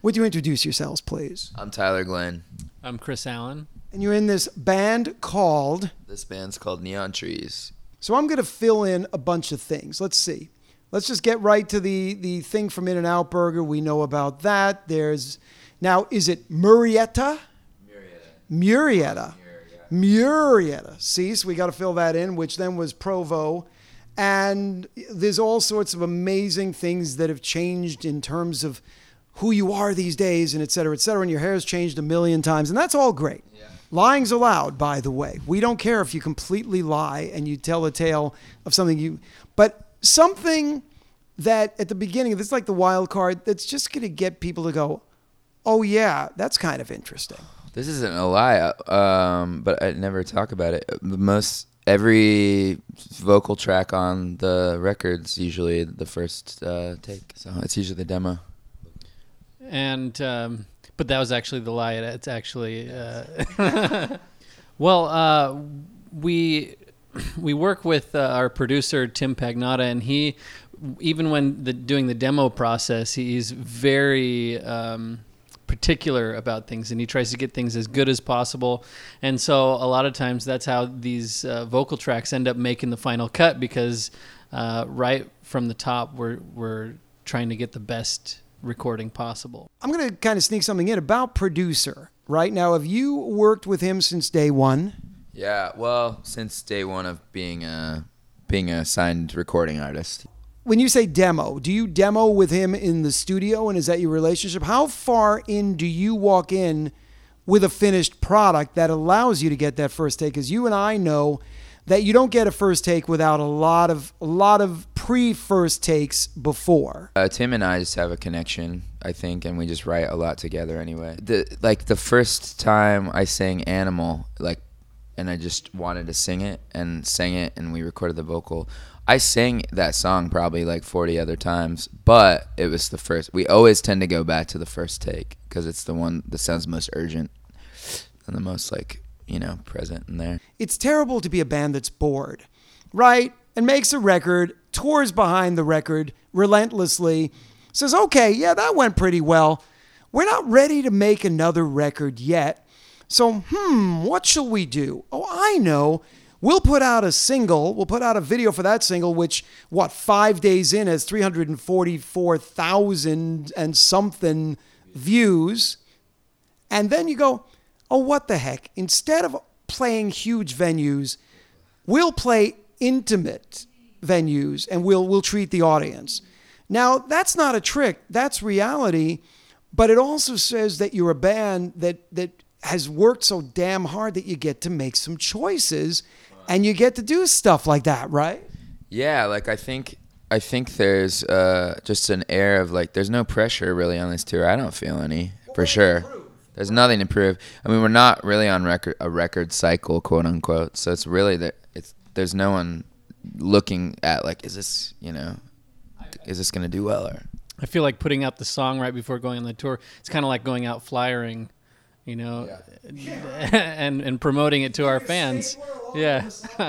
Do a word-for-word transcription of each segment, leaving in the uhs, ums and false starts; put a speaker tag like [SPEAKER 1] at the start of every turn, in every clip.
[SPEAKER 1] Would you introduce yourselves, please?
[SPEAKER 2] I'm Tyler Glenn.
[SPEAKER 3] I'm Chris Allen.
[SPEAKER 1] And you're in this band called?
[SPEAKER 2] This band's called Neon Trees.
[SPEAKER 1] So I'm going to fill in a bunch of things. Let's see. Let's just get right to the, the thing from In-N-Out Burger. We know about that. There's now, is it Murrieta?
[SPEAKER 2] Murrieta.
[SPEAKER 1] Murrieta. Murrieta. See, so we got to fill that in, which then was Provo. And there's all sorts of amazing things that have changed in terms of who you are these days, and et cetera, et cetera. And your hair's changed a million times, and that's all great. Yeah. Lying's allowed, by the way. We don't care if you completely lie and you tell a tale of something you... But something that at the beginning, this is like the wild card, that's just going to get people to go, oh, yeah, that's kind of interesting.
[SPEAKER 2] This isn't a lie, um, but I never talk about it. Most every vocal track on the record's usually the first uh, take, so it's usually the demo.
[SPEAKER 3] And um, but that was actually the lie. It's actually uh, well, uh, we we work with uh, our producer Tim Pagnotta, and he even when the, doing the demo process, he's very Um, particular about things, and he tries to get things as good as possible. And so a lot of times that's how these uh, vocal tracks end up making the final cut, because uh, right from the top we're we're trying to get the best recording possible.
[SPEAKER 1] I'm going to kind of sneak something in about producer. Right now, have you worked with him since day one?
[SPEAKER 2] Yeah, well, since day one of being a being a signed recording artist.
[SPEAKER 1] When you say demo, do you demo with him in the studio, and is that your relationship? How far in do you walk in with a finished product that allows you to get that first take? Because you and I know that you don't get a first take without a lot of a lot of pre-first takes before.
[SPEAKER 2] Uh, Tim and I just have a connection, I think, and we just write a lot together anyway. The like the first time I sang Animal, like, and I just wanted to sing it and sang it, and we recorded the vocal. I sang that song probably like forty other times, but it was the first. We always tend to go back to the first take because it's the one that sounds most urgent and the most, like, you know, present in there.
[SPEAKER 1] It's terrible to be a band that's bored, right? And makes a record, tours behind the record relentlessly, says, okay, yeah, that went pretty well. We're not ready to make another record yet. So, hmm, what shall we do? Oh, I know. We'll put out a single. We'll put out a video for that single, which, what, five days in has three hundred forty-four thousand and something views. And then you go, oh, what the heck? Instead of playing huge venues, we'll play intimate venues, and we'll we'll treat the audience. Now, that's not a trick. That's reality. But it also says that you're a band that that has worked so damn hard that you get to make some choices. And you get to do stuff like that, right?
[SPEAKER 2] Yeah, like I think I think there's uh, just an air of like there's no pressure really on this tour. I don't feel any, for sure. There's nothing to prove. I mean, we're not really on record a record cycle, quote unquote. So it's really that it's there's no one looking at like, is this, you know, is this gonna do well? Or
[SPEAKER 3] I feel like putting out the song right before going on the tour. It's kind of like going out flyering, you know, yeah. and and promoting it to our fans. Yeah.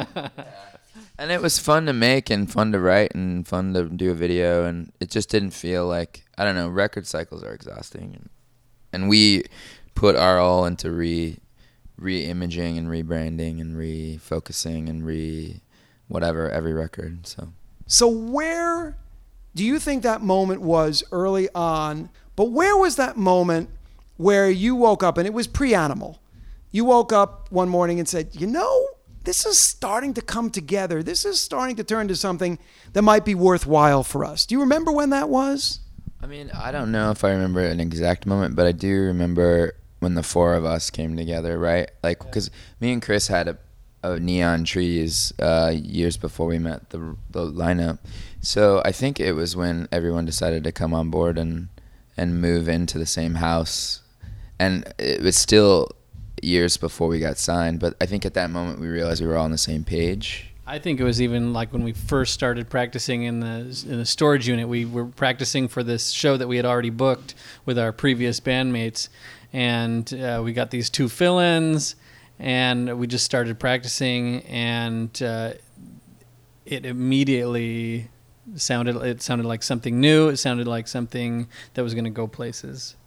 [SPEAKER 2] And it was fun to make and fun to write and fun to do a video, and it just didn't feel like, I don't know, record cycles are exhausting, and, and we put our all into re re-imaging and rebranding and refocusing and re whatever every record. So
[SPEAKER 1] so where do you think that moment was early on? But where was that moment where you woke up, and it was pre-Animal? You woke up one morning and said, you know, this is starting to come together. This is starting to turn to something that might be worthwhile for us. Do you remember when that was?
[SPEAKER 2] I mean, I don't know if I remember an exact moment, but I do remember when the four of us came together, right? Like, because me and Chris had a, a Neon Trees uh, years before we met the, the lineup. So I think it was when everyone decided to come on board and, and move into the same house. And it was still years before we got signed, but I think at that moment we realized we were all on the same page.
[SPEAKER 3] I think it was even like when we first started practicing in the in the storage unit. We were practicing for this show that we had already booked with our previous bandmates, and uh, we got these two fill-ins, and we just started practicing, and uh, it immediately sounded it sounded like something new. It sounded like something that was going to go places.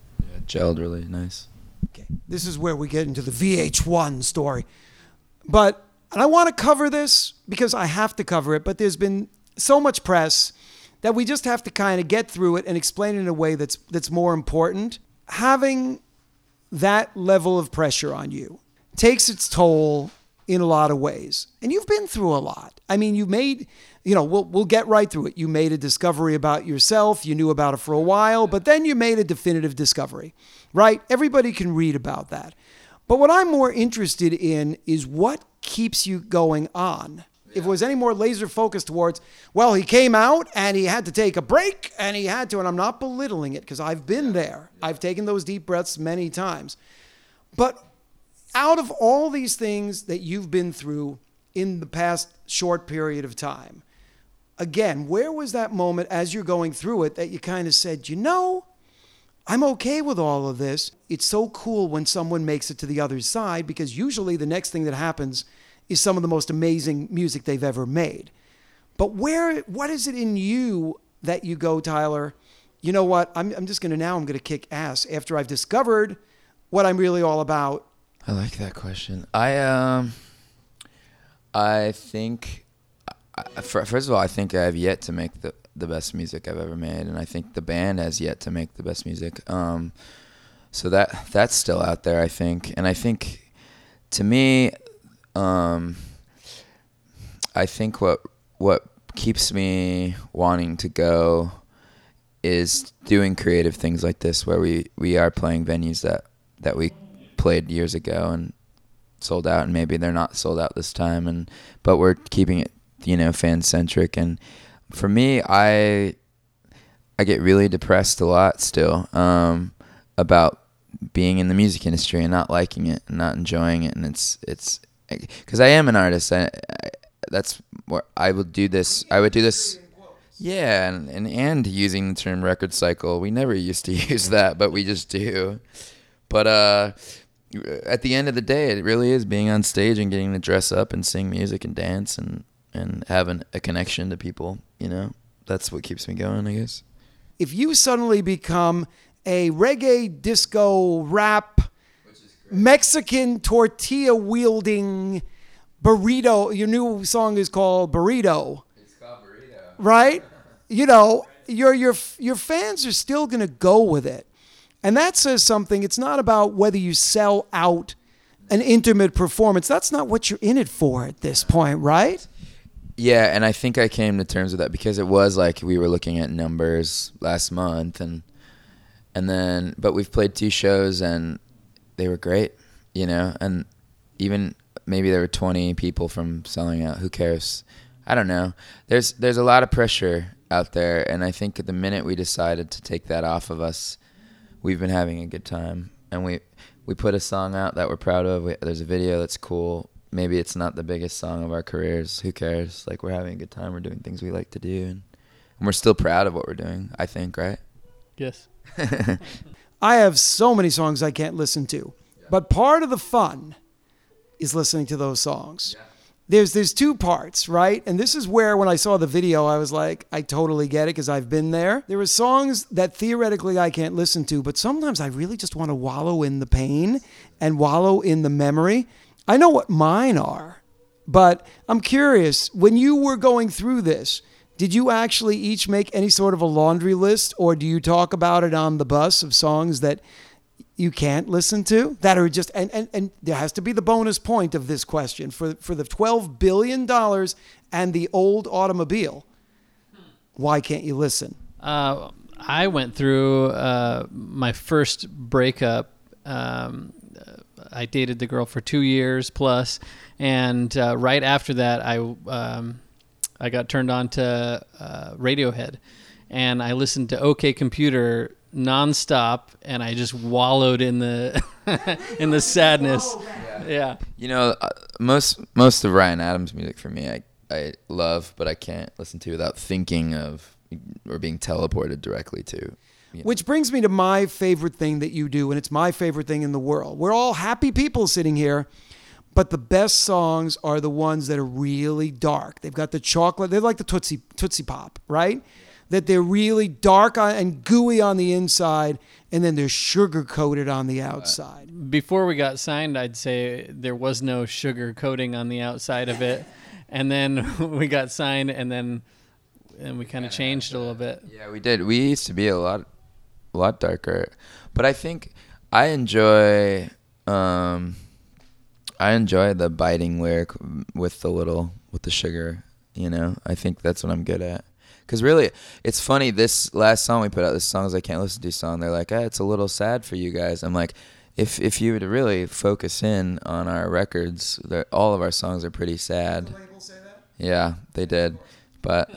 [SPEAKER 2] gelled really nice.
[SPEAKER 1] Okay, this is where we get into the V H one story. But and I want to cover this because I have to cover it, but there's been so much press that we just have to kind of get through it and explain it in a way that's that's more important. Having that level of pressure on you takes its toll in a lot of ways. And you've been through a lot. I mean, you made, you know, we'll we'll get right through it. You made a discovery about yourself. You knew about it for a while, but then you made a definitive discovery, right? Everybody can read about that. But what I'm more interested in is what keeps you going on. If it was any more laser focused towards, well, he came out and he had to take a break and he had to, and I'm not belittling it because I've been there. I've taken those deep breaths many times. But out of all these things that you've been through in the past short period of time, again, where was that moment as you're going through it that you kind of said, you know, I'm okay with all of this. It's so cool when someone makes it to the other side because usually the next thing that happens is some of the most amazing music they've ever made. But where, what is it in you that you go, Tyler, you know what, I'm, I'm just going to now, I'm going to kick ass after I've discovered what I'm really all about.
[SPEAKER 2] I like that question. I, um, I think, I, first of all, I think I have yet to make the, the best music I've ever made. And I think the band has yet to make the best music. Um, so that, that's still out there, I think. And I think to me, Um, I think what what keeps me wanting to go is doing creative things like this, where we, we are playing venues that, that we played years ago and sold out, and maybe they're not sold out this time, and but we're keeping it, you know, fan centric. And for me, I I get really depressed a lot still um, about being in the music industry and not liking it and not enjoying it, and it's it's. Because I am an artist. I, I, that's what I would do this. I would do this. Yeah, and, and and using the term record cycle. We never used to use that, but we just do. But uh, at the end of the day, it really is being on stage and getting to dress up and sing music and dance and, and having a connection to people. You know, that's what keeps me going, I guess.
[SPEAKER 1] If you suddenly become a reggae, disco, rap, Mexican tortilla wielding burrito. Your new song is called Burrito.
[SPEAKER 2] It's called Burrito.
[SPEAKER 1] Right? You know, your your your fans are still going to go with it. And that says something. It's not about whether you sell out an intimate performance. That's not what you're in it for at this point, right?
[SPEAKER 2] Yeah, and I think I came to terms with that because it was like we were looking at numbers last month and and then but we've played two shows and they were great, you know, and even maybe there were twenty people from selling out. Who cares? I don't know. There's there's a lot of pressure out there, and I think the minute we decided to take that off of us, we've been having a good time. And we we put a song out that we're proud of. We, there's a video that's cool. Maybe it's not the biggest song of our careers. Who cares? Like, we're having a good time. We're doing things we like to do, and, and we're still proud of what we're doing, I think, right?
[SPEAKER 3] Yes.
[SPEAKER 1] I have so many songs I can't listen to, but part of the fun is listening to those songs. Yeah. There's there's two parts, right? And this is where when I saw the video, I was like, I totally get it because I've been there. There are songs that theoretically I can't listen to, but sometimes I really just want to wallow in the pain and wallow in the memory. I know what mine are, but I'm curious, when you were going through this, did you actually each make any sort of a laundry list, or do you talk about it on the bus of songs that you can't listen to that are just, and, and, and there has to be the bonus point of this question for, for the twelve billion dollars and the old automobile. Why can't you listen?
[SPEAKER 3] Uh, I went through uh, my first breakup. Um, I dated the girl for two years plus. And uh, right after that, I, um, I got turned on to uh, Radiohead, and I listened to OK Computer nonstop, and I just wallowed in the in the sadness. Yeah. yeah.
[SPEAKER 2] You know, uh, most most of Ryan Adams' music for me, I I love, but I can't listen to without thinking of or being teleported directly to. You know.
[SPEAKER 1] Which brings me to my favorite thing that you do, and it's my favorite thing in the world. We're all happy people sitting here. But the best songs are the ones that are really dark. They've got the chocolate. They're like the Tootsie, Tootsie Pop, right? That they're really dark and gooey on the inside, and then they're sugar coated on the outside.
[SPEAKER 3] Before we got signed, I'd say there was no sugar coating on the outside of it. And then we got signed, and then and we kind of changed a little bit.
[SPEAKER 2] Yeah, we did. We used to be a lot, a lot darker. But I think I enjoy, um, I enjoy the biting lyric with the little, with the sugar. You know, I think that's what I'm good at. Because really, it's funny, this last song we put out, this Songs I Can't Listen To song, they're like, ah, it's a little sad for you guys. I'm like, if if you would really focus in on our records, all of our songs are pretty sad. Did the label say that? Yeah, they did. But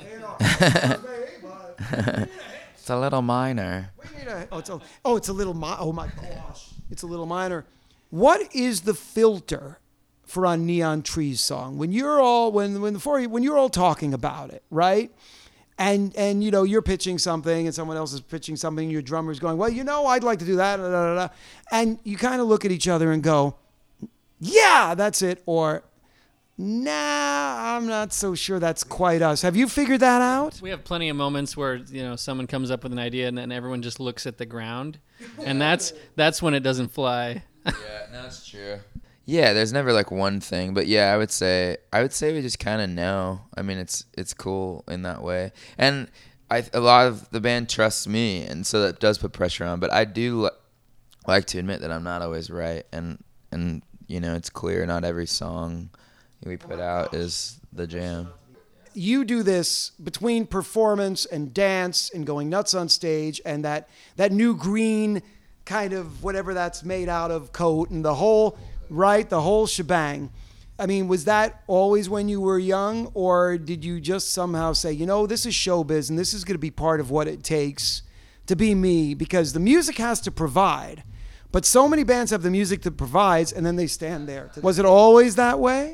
[SPEAKER 2] it's a little minor.
[SPEAKER 1] Oh, it's a, oh, it's a little, mi- oh my gosh. It's a little minor. What is the filter for a Neon Trees song? When you're all, when, when, before you, when you're all talking about it, right? And, and you know, you're pitching something and someone else is pitching something and your drummer's going, well, you know, I'd like to do that. Da, da, da. And you kind of look at each other and go, yeah, that's it. Or, nah, I'm not so sure that's quite us. Have you figured that out?
[SPEAKER 3] We have plenty of moments where, you know, someone comes up with an idea and then everyone just looks at the ground. And that's that's when it doesn't fly.
[SPEAKER 2] Yeah, no, that's true. Yeah, there's never like one thing, but yeah, I would say I would say we just kind of know. I mean, it's it's cool in that way, and I a lot of the band trusts me, and so that does put pressure on. But I do li- like to admit that I'm not always right, and and you know, it's clear not every song we put out is the jam.
[SPEAKER 1] You do this between performance and dance and going nuts on stage, and that that new green kind of whatever that's made out of coat and the whole. Right, the whole shebang. I mean, was that always when you were young, or did you just somehow say, you know, this is showbiz and this is going to be part of what it takes to be me? Because the music has to provide, but so many bands have the music that provides and then they stand there. Was it always that way?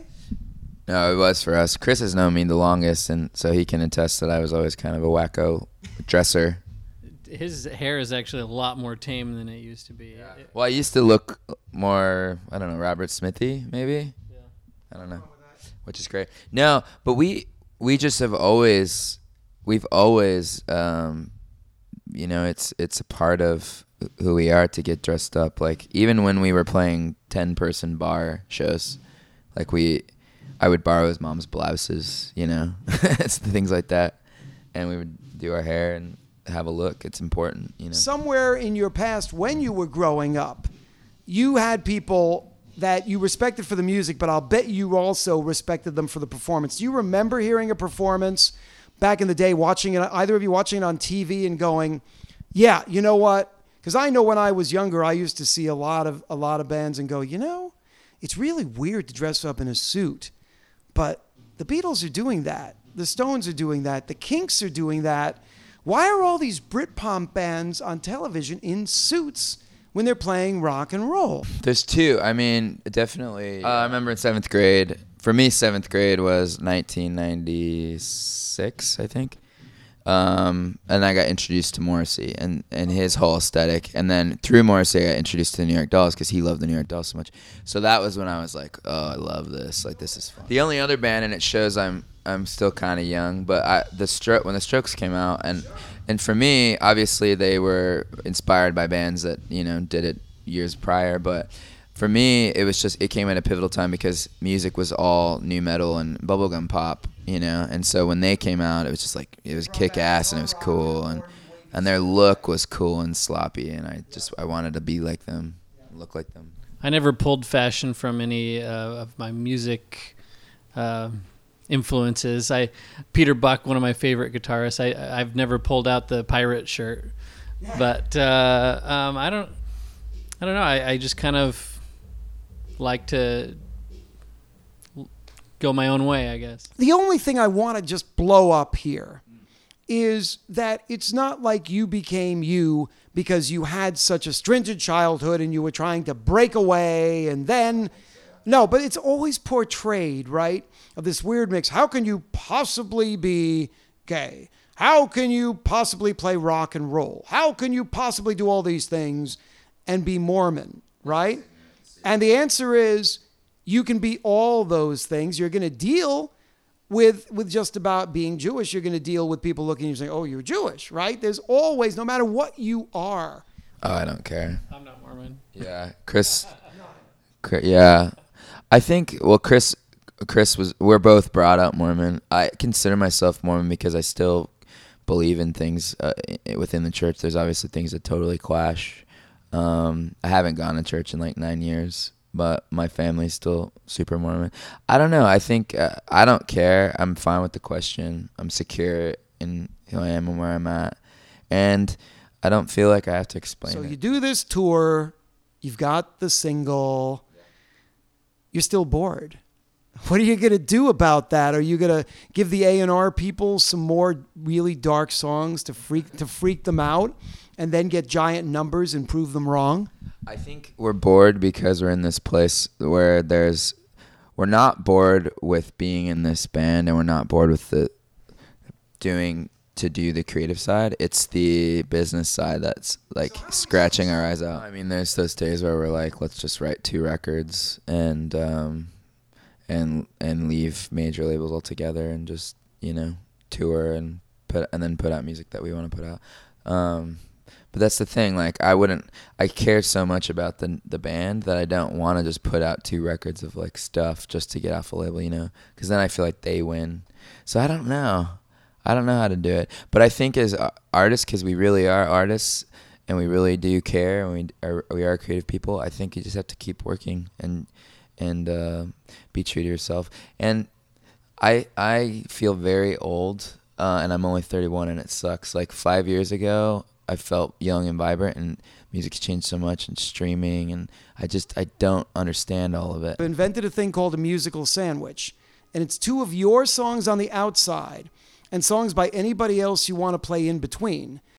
[SPEAKER 2] No, it was for us. Chris has known me the longest, and so he can attest that I was always kind of a wacko dresser.
[SPEAKER 3] His hair is actually a lot more tame than it used to be.
[SPEAKER 2] Yeah. Well, I used to look more, I don't know, Robert Smithy, maybe? Yeah. I don't know. Which is great. No, but we we just have always, we've always, um, you know, it's it's a part of who we are to get dressed up. Like, even when we were playing ten-person bar shows, like we, I would borrow his mom's blouses, you know, it's things like that. And we would do our hair and have a look. It's important, you know.
[SPEAKER 1] Somewhere in your past, when you were growing up, you had people that you respected for the music, but I'll bet you also respected them for the performance. Do you remember hearing a performance back in the day, watching it, either of you watching it on T V and going, yeah, you know what? Because I know when I was younger, I used to see a lot of a lot of bands and go, you know, it's really weird to dress up in a suit, but the Beatles are doing that. The Stones are doing that. The Kinks are doing that. Why are all these Britpop bands on television in suits when they're playing rock and roll?
[SPEAKER 2] There's two. I mean, definitely. Uh, I remember in seventh grade. For me, seventh grade was nineteen ninety-six, I think. Um, and I got introduced to Morrissey and, and his whole aesthetic. And then through Morrissey, I got introduced to the New York Dolls because he loved the New York Dolls so much. So that was when I was like, oh, I love this. Like, this is fun. The only other band, and it shows I'm I'm still kind of young, but I, the Stro- when the Strokes came out, and and for me, obviously they were inspired by bands that, you know, did it years prior. But for me, it was just, it came at a pivotal time because music was all new metal and bubblegum pop, you know. And so when they came out, it was just like, it was kick ass and it was cool, and and their look was cool and sloppy, and I just I wanted to be like them, look like them.
[SPEAKER 3] I never pulled fashion from any uh, of my music uh, influences. I Peter Buck, one of my favorite guitarists. I I've never pulled out the pirate shirt, but uh, um, I don't I don't know. I, I just kind of like to go my own way, I guess.
[SPEAKER 1] The only thing I want to just blow up here is that it's not like you became you because you had such a stringent childhood and you were trying to break away, and then no, but it's always portrayed, right, of this weird mix. How can you possibly be gay? How can you possibly play rock and roll? How can you possibly do all these things and be Mormon, right? And the answer is you can be all those things. You're going to deal with with just about being Jewish. You're going to deal with people looking at you saying, oh, you're Jewish, right? There's always, no matter what you are,
[SPEAKER 2] Oh, I don't care.
[SPEAKER 3] I'm not Mormon.
[SPEAKER 2] Yeah, Chris. Chris yeah, I think. Well, Chris. Chris was. We're both brought up Mormon. I consider myself Mormon because I still believe in things uh, within the church. There's obviously things that totally clash. Um, I haven't gone to church in like nine years, but my family's still super Mormon. I don't know. I think uh, I don't care. I'm fine with the question. I'm secure in who I am and where I'm at, and I don't feel like I have to explain
[SPEAKER 1] So
[SPEAKER 2] it.
[SPEAKER 1] you do this tour, you've got the single, you're still bored. What are you going to do about that? Are you going to give the A and R people some more really dark songs to freak to freak them out and then get giant numbers and prove them wrong?
[SPEAKER 2] I think we're bored because we're in this place where there's we're not bored with being in this band, and we're not bored with the doing to do the creative side. It's the business side that's like scratching our eyes out. I mean, there's those days where we're like, let's just write two records and um and and leave major labels altogether and just, you know, tour and put and then put out music that we want to put out. Um, but that's the thing. Like, I wouldn't. I care so much about the the band that I don't want to just put out two records of like stuff just to get off a label, you know, because then I feel like they win. So I don't know. I don't know how to do it. But I think as artists, because we really are artists and we really do care and we are we are creative people, I think you just have to keep working and. and uh, be true to yourself. And I I feel very old, uh, and I'm only thirty-one, and it sucks. Like five years ago, I felt young and vibrant, and music's changed so much, and streaming, and I just I don't understand all of it.
[SPEAKER 1] I invented a thing called a musical sandwich, and it's two of your songs on the outside and songs by anybody else you want to play in between.